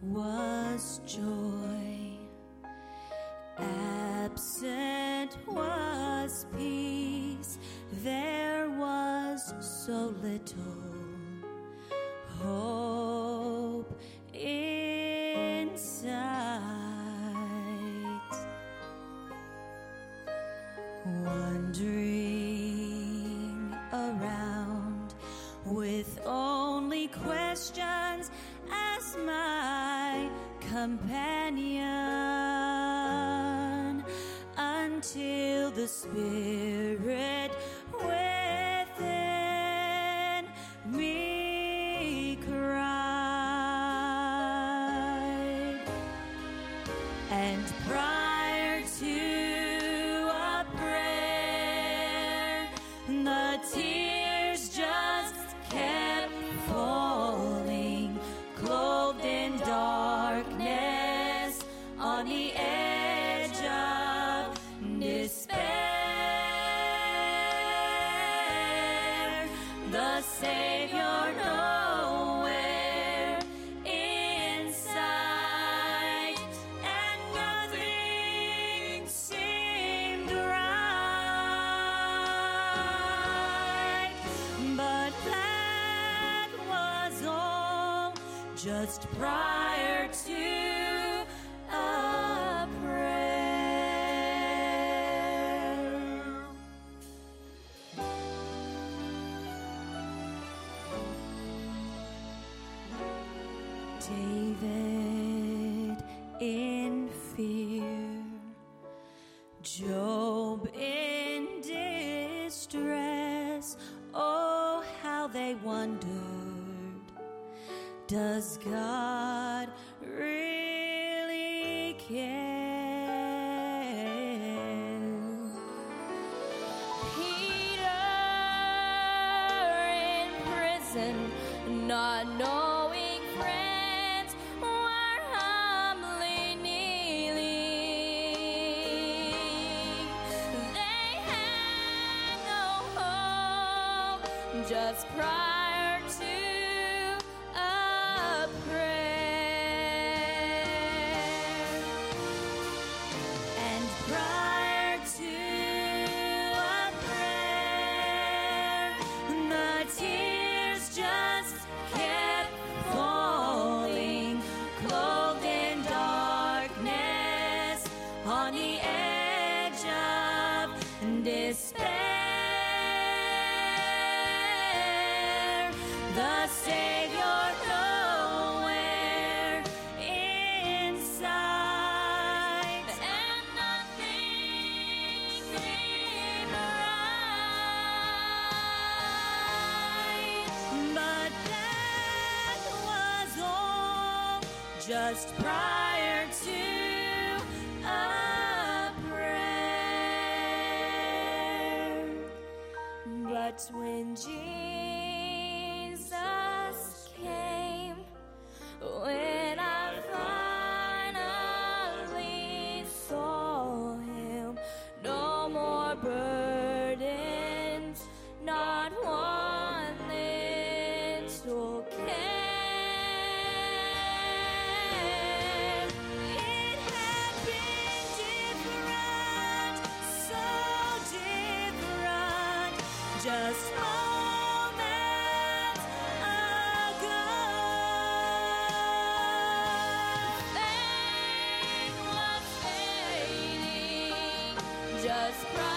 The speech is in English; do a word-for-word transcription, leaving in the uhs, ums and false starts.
was joy, absent was peace. There was so little hope in sight. Wandering around with only questions as my companion, until the Spirit within me cried. And prior to a prayer, the tears just kept falling, clothed in darkness on the edge of despair. The Savior nowhere in sight, and nothing seemed right. But that was all just prior to a prayer. David in fear, Job in distress. Oh, how they wondered, does God really care? Peter in prison, not knowing friends were humbly kneeling. They had no hope just prior to a prayer. And prior to a prayer, the tears just kept falling, clothed in darkness on the edge of despair. The Savior nowhere in sight, and nothing seemed right. But that was all just prior to a prayer. But when Jesus came, when I finally saw him, no more burdens, not one little care. It had been different, so different, just moments ago. Fate was fading just